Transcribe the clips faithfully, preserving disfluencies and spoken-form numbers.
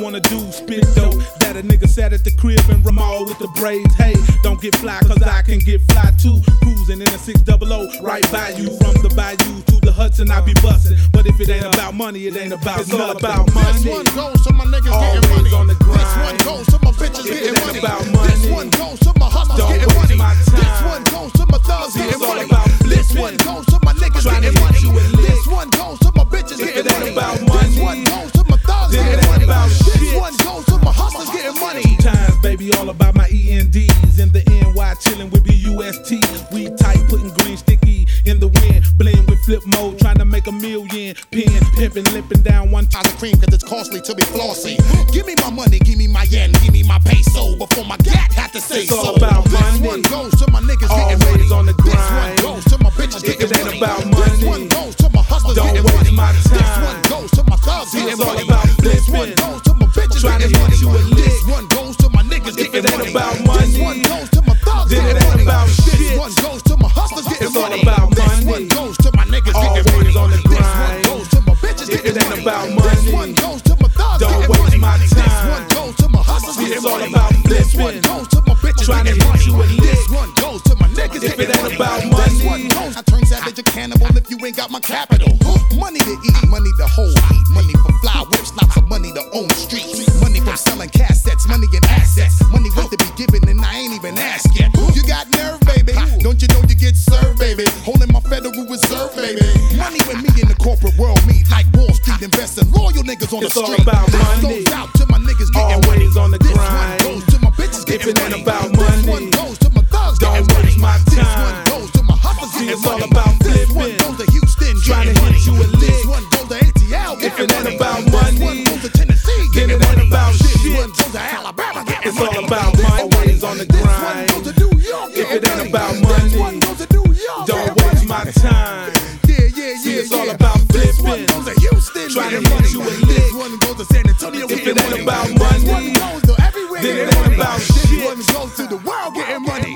wanna do, spit dope. That a nigga sat at the crib and Ramal with the braids. Hey, don't get fly, cause I can get fly too. Cruising in a six double O, right by you. From the bayou to the Hudson, I be bustin'. But if it ain't about money, it ain't about It's all about money. This one goes to my niggas Always getting money. On the grind. This one goes to my bitches if getting money. About money. This one goes to my hustlers don't getting money. My time. This one goes to my thugs See, getting money. This one goes to my niggas getting money. This one goes to my bitches if getting money. About money. This one goes to my thugs then getting money. About this shit. one goes to my hustlers getting money. Times, baby, all about my E N Ds. In the N Y, chillin' with B U S T. We tight, putting green sticky in the wind. Blend with flip mode, trying to make a million. Pen, pimpin', lippin' down one time. Cream, cause it's costly to be flossy. Give me my money, give me my yen, give me my peso. Before my gat had to say it's so. All about this money. one goes to my niggas Always getting money. On the grind. This one goes to my bitches if getting it ain't money. About money. This one goes to my hustlers don't getting waste money. My time. This one goes to my thugs See, getting it's money. All about this one goes to my bitches trying getting to money. You a this one goes to my niggas if getting it ain't money. About money. This one goes to my thugs then getting it ain't money. About this shit. one goes to my hustlers getting it's money. All about this money. one goes to my niggas Always getting money. On the grind. This one goes to my bitches if getting it ain't money. About money. This one goes to my thugs don't getting waste money. My time. This one goes to my hustlers See, getting it's all money. About this one goes to my bitches trying getting to money. You a this one goes to my niggas if getting it ain't money. About This money. one goes. I turn savage a cannibal if you ain't got my capital. Money to eat, money to hold, money for fly whips, lots of money to own streets. Money from selling cassettes, money and assets. Money wait to be given and I ain't even asked yet. You got nerve, baby. Don't you know you get served, baby? Holding my Federal Reserve, baby. Money with me in the corporate world meet like Wall Street investing. Loyal niggas on it's the all street. About this money. goes out to my niggas getting Always money. On the this grind. one goes to my bitches getting if it ain't money. About this money. one goes to my thugs don't getting money. My time. This one goes to my hustlers See, getting it's money. all about this flipping. one goes to Houston trying getting to money. hit you a lick. This one goes to A T L if getting it ain't money. About this money. one goes to Tennessee then getting it ain't money. About this shit. one goes to Alabama getting it's money. all about money. Always On the This one grind. goes to New York if it ain't money. About This money. one goes to New York don't getting waste money. My time. Yeah, yeah, See, yeah, it's yeah. all about This flipping. one goes to Houston trying to getting money. hit you a This lick. one goes to San Antonio if getting it ain't money. About This money. one goes to everywhere then it getting ain't money. About This shit. one goes to the world getting money.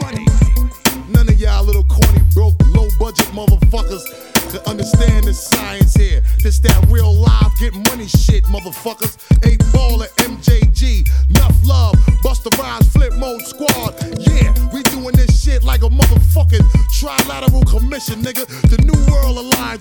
None of y'all little corny, broke, low budget motherfuckers to understand the science here. This that real live get money shit, motherfuckers. eight ball at M J G, enough love, Busta Rhymes, Flip Mode Squad. Yeah, we doing this shit like a motherfucking trilateral commission, nigga. The New World Alliance.